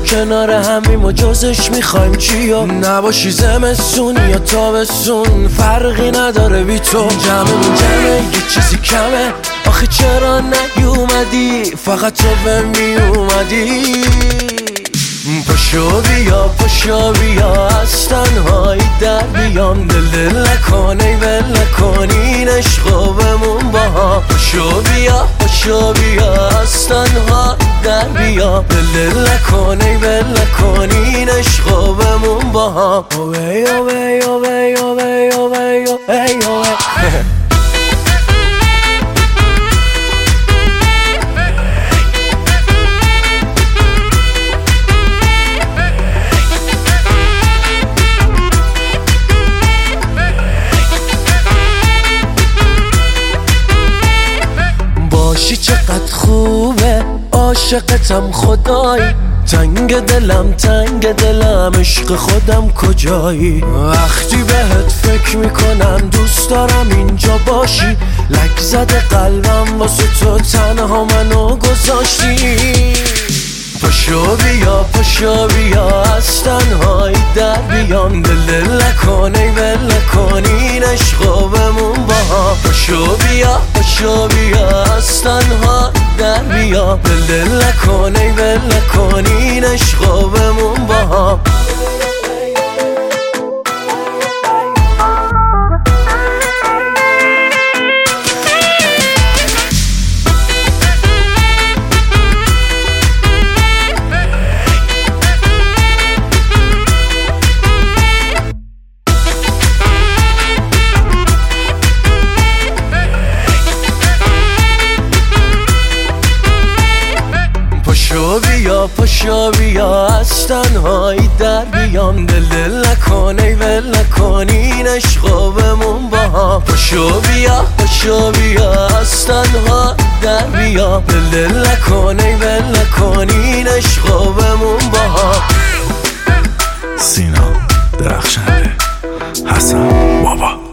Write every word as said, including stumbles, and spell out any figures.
کنار همیم و جزش میخوایم چی و نباشی زمستون یا تابستون فرقی نداره بی تو جمعمون جمعه یه چیزی کمه آخه چرا نیومدی فقط تو به می اومدی پاشو بیا پاشو بیا از تنهایی در بیام دل دل نکن ای ول نکن این عشقو بمون با هم پاشو بیا پاشو بیا از تنهایی در بیام دل دل نکن ای ول نکن این عشقو بمون با هم اوی اوی اوی اوی اوی اوی اوی باشی چقدر خوبه عاشقتم خدایی تنگ دلم تنگ دلم عشق خودم کجایی وقتی بهت فکر میکنم دوست دارم اینجا باشی لک زده قلبم واسه تو تنها منو گذاشتی پاشو بیا پاشو بیا از تنهایی در بیام دل دل نکن ای ول نکن این عشقو بمون با هم پاشو بیا پاشو بیا از تنهایی در بیام دل دل نکن ای ول نکن این عشقو بمون با هم پاشو بیا پاشو بیا از تنهایی در بیام دل دل نکن ای ول نکن این عشقو بمون با هم پاشو بیا پاشو بیا از تنهایی در بیام دل دل نکن ای ول نکن این عشقو بمون با هم سینا درخشنده حسن بابا